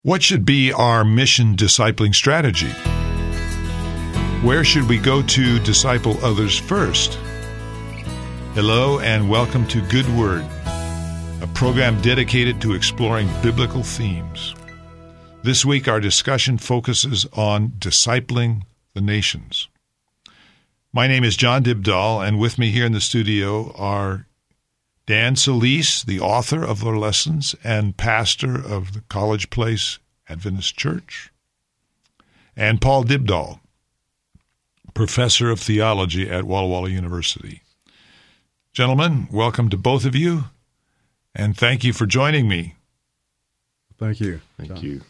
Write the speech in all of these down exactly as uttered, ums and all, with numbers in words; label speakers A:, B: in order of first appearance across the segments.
A: What should be our mission discipling strategy? Where should we go to disciple others first? Hello and welcome to Good Word, a program dedicated to exploring biblical themes. This week our discussion focuses on discipling the nations. My name is John Dibdahl, and with me here in the studio are Dan Solis, the author of our lessons and pastor of the College Place Adventist Church, and Paul Dibdahl, professor of theology at Walla Walla University. Gentlemen, welcome to both of you, and thank you for joining me.
B: Thank you.
C: Thank
B: John.
C: you.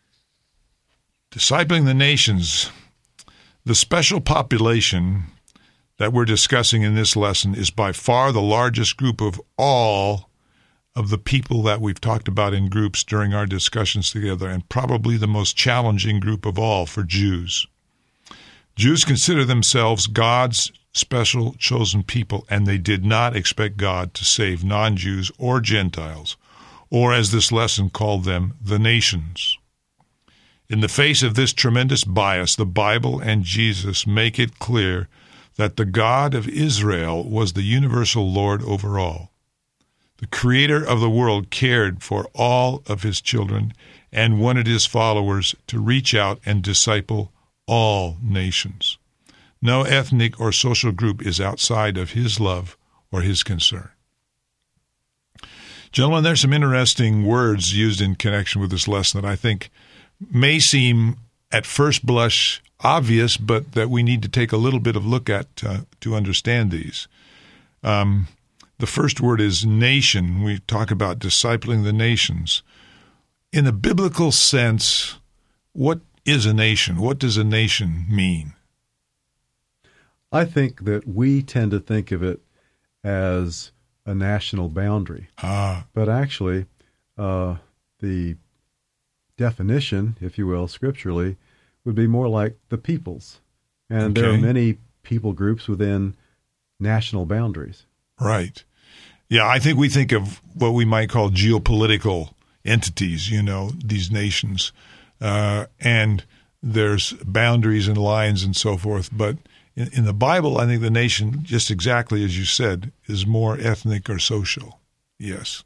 A: Discipling the nations. The special population that we're discussing in this lesson is by far the largest group of all of the people that we've talked about in groups during our discussions together, and probably the most challenging group of all for Jews. Jews consider themselves God's special chosen people, and they did not expect God to save non-Jews or Gentiles, or as this lesson called them, the nations. In the face of this tremendous bias, the Bible and Jesus make it clear that the God of Israel was the universal Lord over all. The Creator of the world cared for all of his children and wanted his followers to reach out and disciple all nations. No ethnic or social group is outside of his love or his concern. Gentlemen, there's some interesting words used in connection with this lesson that I think may seem at first blush obvious, but that we need to take a little bit of look at uh, to understand these. Um, the first word is nation. We talk about discipling the nations. In a biblical sense, what is a nation? What does a nation mean?
B: I think that we tend to think of it as a national boundary.
A: Ah.
B: But actually, uh, the definition, if you will, scripturally, would be more like the peoples. And
A: Okay.
B: there are many people groups within national boundaries.
A: Right. Yeah, I think we think of what we might call geopolitical entities, you know, these nations. Uh, and there's boundaries and lines and so forth. But in, in the Bible, I think the nation, just exactly as you said, is more ethnic or social. Yes.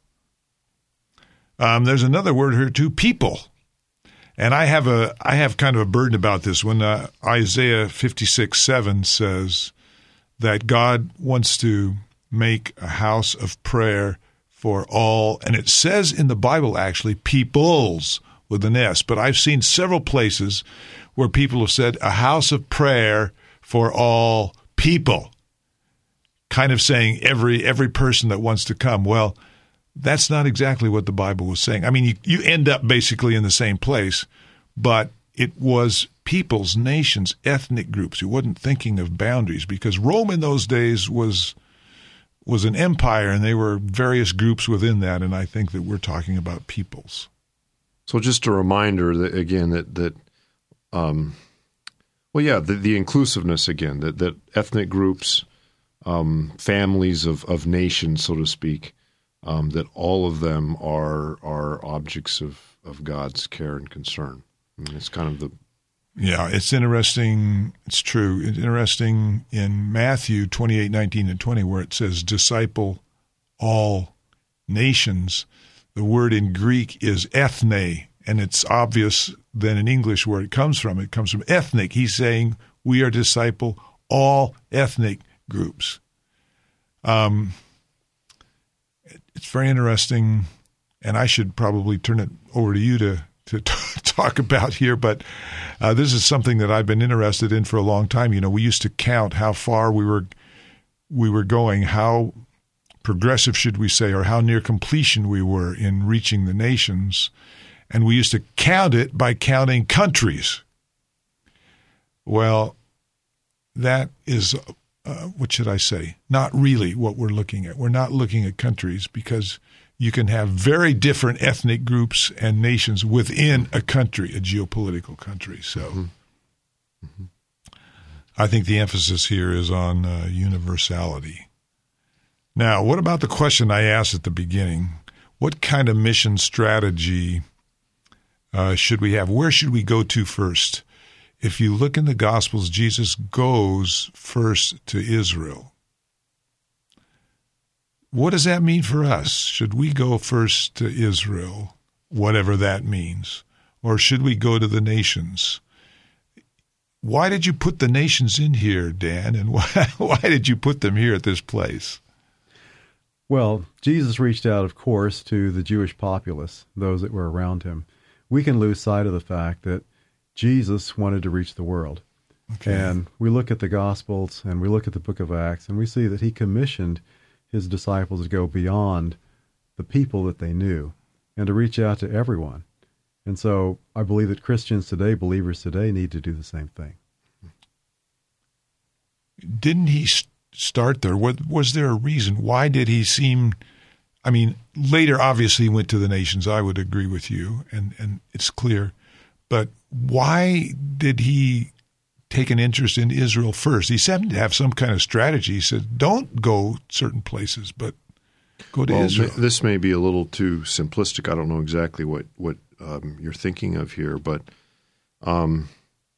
A: Um, there's another word here, too, people. And I have a I have kind of a burden about this. When uh, Isaiah fifty-six seven says that God wants to make a house of prayer for all, and it says in the Bible actually peoples with an S, but I've seen several places where people have said a house of prayer for all people, kind of saying every every person that wants to come. Well, that's not exactly what the Bible was saying. I mean, you, you end up basically in the same place, but it was peoples, nations, ethnic groups. He wasn't thinking of boundaries because Rome in those days was was an empire, and there were various groups within that, and I think that we're talking about peoples.
C: So just a reminder that again that that um, well, yeah, the, the inclusiveness again that that ethnic groups, um, families of of nations, so to speak. Um, that all of them are are objects of, of God's care and concern. I mean, it's kind of the...
A: Yeah, it's interesting. It's true. It's interesting in Matthew twenty-eight, nineteen, and twenty, where it says, disciple all nations. The word in Greek is ethne, and it's obvious then in English where it comes from. It comes from ethnic. He's saying we are disciple all ethnic groups. Um. It's very interesting, and I should probably turn it over to you to, to talk about here, but uh, this is something that I've been interested in for a long time. You know, we used to count how far we were we were going, how progressive, should we say, or how near completion we were in reaching the nations, and we used to count it by counting countries. Well, that is... Uh, what should I say? Not really what we're looking at. We're not looking at countries because you can have very different ethnic groups and nations within a country, a geopolitical country. So mm-hmm. Mm-hmm. I think the emphasis here is on uh, universality. Now, what about the question I asked at the beginning? What kind of mission strategy uh, should we have? Where should we go to first? If you look in the Gospels, Jesus goes first to Israel. What does that mean for us? Should we go first to Israel, whatever that means? Or should we go to the nations? Why did you put the nations in here, Dan? And why, why did you put them here at this place?
B: Well, Jesus reached out, of course, to the Jewish populace, those that were around him. We can lose sight of the fact that Jesus wanted to reach the world. Okay. And we look at the Gospels and we look at the book of Acts and we see that he commissioned his disciples to go beyond the people that they knew and to reach out to everyone. And so I believe that Christians today, believers today, need to do the same thing.
A: Didn't he start there? Was there a reason? Why did he seem, I mean, later obviously he went to the nations. I would agree with you, and, and it's clear. But why did he take an interest in Israel first? He seemed to have some kind of strategy. He said, don't go certain places, but go to
C: well,
A: Israel.
C: This may be a little too simplistic. I don't know exactly what, what um, you're thinking of here, but um,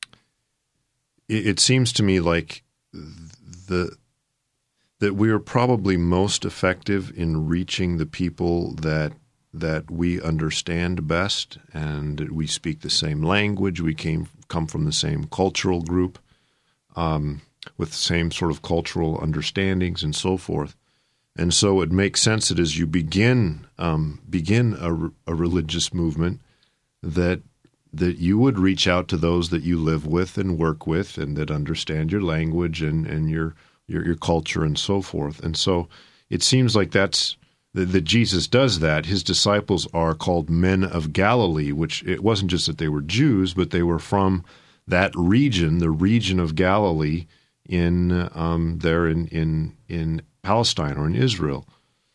C: it, it seems to me like the that we are probably most effective in reaching the people that that we understand best, and we speak the same language. We came come from the same cultural group, um, with the same sort of cultural understandings and so forth. And so it makes sense that as you begin um, begin a, a religious movement, that that you would reach out to those that you live with and work with, and that understand your language and and your your, your culture and so forth. And so it seems like that's. That Jesus does that. His disciples are called men of Galilee, which it wasn't just that they were Jews, but they were from that region, the region of Galilee in um, there in, in in Palestine or in Israel.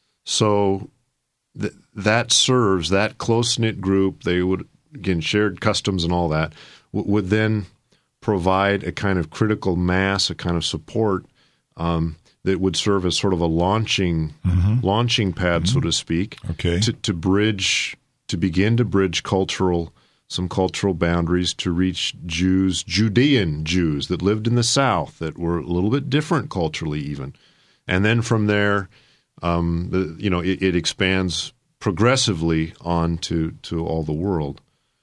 C: So th- that serves that close-knit group. They would, again, shared customs and all that, w- would then provide a kind of critical mass, a kind of support um that would serve as sort of a launching mm-hmm. launching pad, mm-hmm. so to speak,
A: okay.
C: to, to bridge, to begin to bridge cultural, some cultural boundaries to reach Jews, Judean Jews that lived in the South that were a little bit different culturally even. And then from there, um, the, you know, it, it expands progressively on to, to all the world.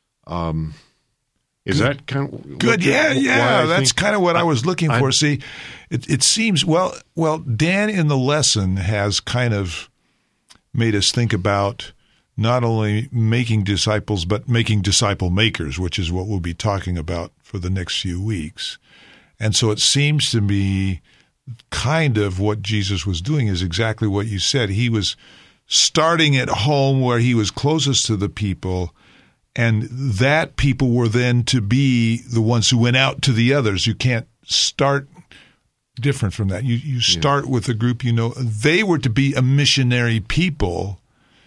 C: Um Is
A: Good.
C: that kind of
A: good? Yeah, yeah. That's kind of what I was looking for.
C: I'm,
A: See, it, it seems well. Well, Dan in the lesson has kind of made us think about not only making disciples but making disciple makers, which is what we'll be talking about for the next few weeks. And so it seems to me, kind of what Jesus was doing is exactly what you said. He was starting at home where he was closest to the people. And that people were then to be the ones who went out to the others. You can't start different from that. You you start yeah. with a group, you know, they were to be a missionary people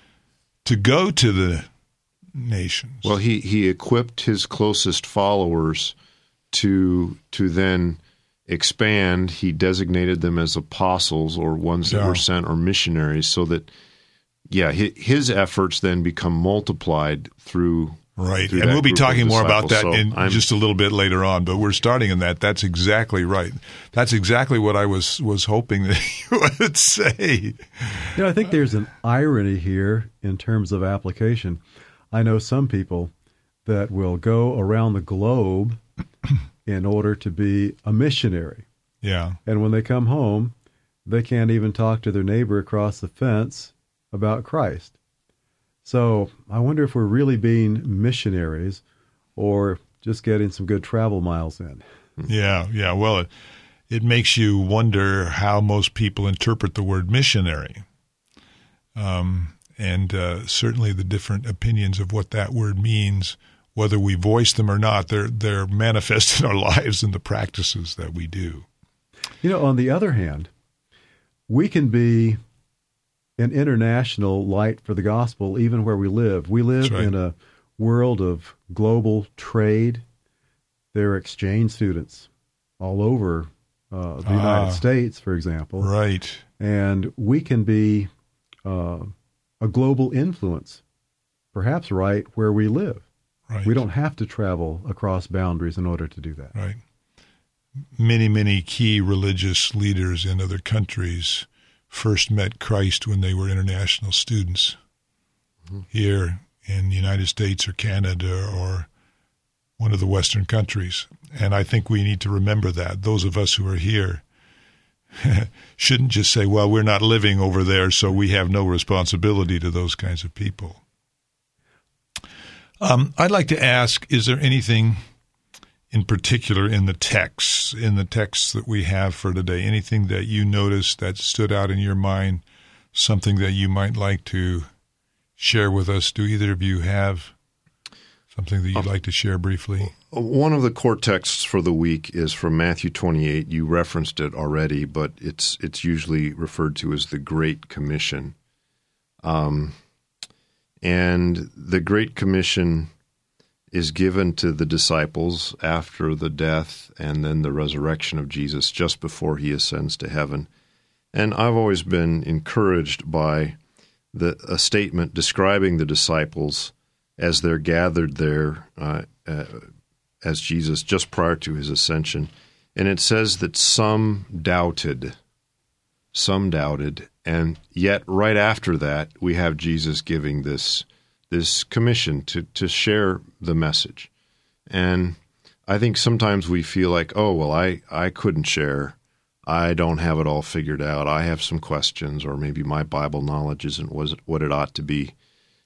A: to go to the nations.
C: Well, he, he equipped his closest followers to to then expand. He designated them as apostles or ones that yeah. were sent or missionaries so that Yeah, his efforts then become multiplied through
A: right,
C: through
A: and we'll be talking more about that
C: so
A: in
C: I'm,
A: just a little bit later on. But we're starting in that. That's exactly right. That's exactly what I was was hoping that you would say.
B: You know, I think there's an irony here in terms of application. I know some people that will go around the globe in order to be a missionary.
A: Yeah,
B: and when they come home, they can't even talk to their neighbor across the fence about Christ. So I wonder if we're really being missionaries or just getting some good travel miles in.
A: Yeah, yeah. Well, it, it makes you wonder how most people interpret the word missionary. Um, and uh, certainly the different opinions of what that word means, whether we voice them or not, they're, they're manifest in our lives and the practices that we do.
B: You know, on the other hand, we can be an international light for the gospel, even where we live. We live right. in a world of global trade. There are exchange students all over uh, the ah, United States, for example.
A: Right.
B: And we can be uh, a global influence, perhaps right where we live.
A: Right.
B: We don't have to travel across boundaries in order to do that.
A: Right. Many, many key religious leaders in other countries first met Christ when they were international students mm-hmm. here in the United States or Canada or one of the Western countries. And I think we need to remember that. Those of us who are here shouldn't just say, well, we're not living over there, so we have no responsibility to those kinds of people. Um, I'd like to ask, is there anything in particular in the texts, in the texts that we have for today, anything that you noticed that stood out in your mind, something that you might like to share with us? Do either of you have something that you'd like to share briefly?
C: One of the core texts for the week is from Matthew twenty-eight. You referenced it already, but it's it's usually referred to as the Great Commission. Um, and the Great Commission is given to the disciples after the death and then the resurrection of Jesus, just before he ascends to heaven. And I've always been encouraged by the a statement describing the disciples as they're gathered there uh, uh, as Jesus just prior to his ascension. And it says that some doubted, some doubted, and yet right after that we have Jesus giving this this commission to, to share the message. And I think sometimes we feel like, oh, well, I, I couldn't share. I don't have it all figured out. I have some questions, or maybe my Bible knowledge isn't what it ought to be.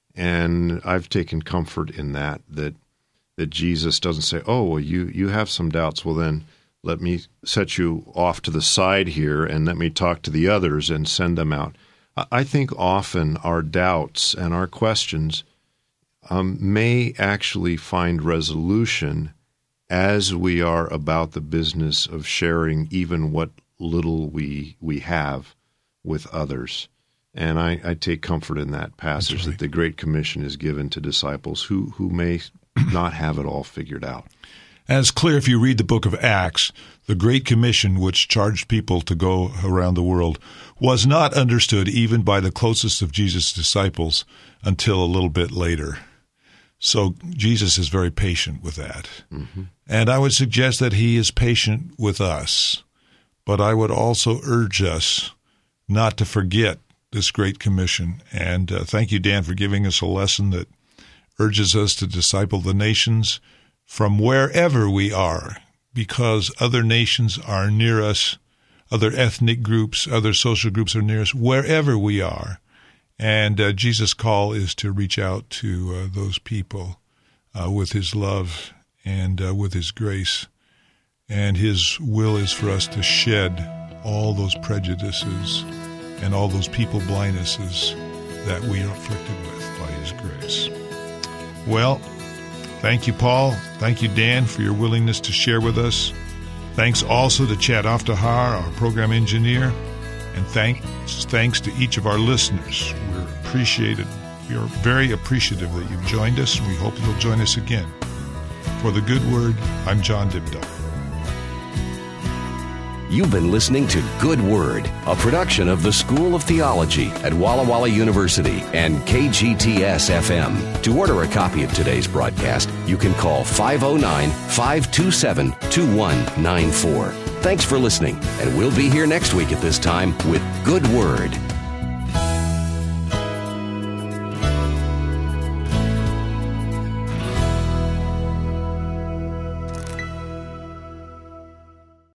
C: And I've taken comfort in that, that that Jesus doesn't say, oh, well, you, you have some doubts. Well, then let me set you off to the side here and let me talk to the others and send them out. I think often our doubts and our questions um, may actually find resolution as we are about the business of sharing even what little we we have with others. And I, I take comfort in that passage, right, that the Great Commission is given to disciples who, who may not have it all figured out.
A: And it's clear if you read the book of Acts, the Great Commission, which charged people to go around the world, was not understood even by the closest of Jesus' disciples until a little bit later. So Jesus is very patient with that. Mm-hmm. And I would suggest that he is patient with us. But I would also urge us not to forget this Great Commission. And uh, thank you, Dan, for giving us a lesson that urges us to disciple the nations from wherever we are, because other nations are near us, other ethnic groups, other social groups are near us, wherever we are. And uh, Jesus' call is to reach out to uh, those people uh, with his love and uh, with his grace. And his will is for us to shed all those prejudices and all those people blindnesses that we are afflicted with by his grace. Well, thank you, Paul. Thank you, Dan, for your willingness to share with us. Thanks also to Chad Aftahar, our program engineer. And thanks, thanks to each of our listeners. We're appreciated. We are very appreciative that you've joined us, and we hope you'll join us again. For The Good Word, I'm John Dibdall.
D: You've been listening to Good Word, a production of the School of Theology at Walla Walla University and K G T S F M. To order a copy of today's broadcast, you can call five oh nine, five two seven, two one nine four. Thanks for listening, and we'll be here next week at this time with Good Word.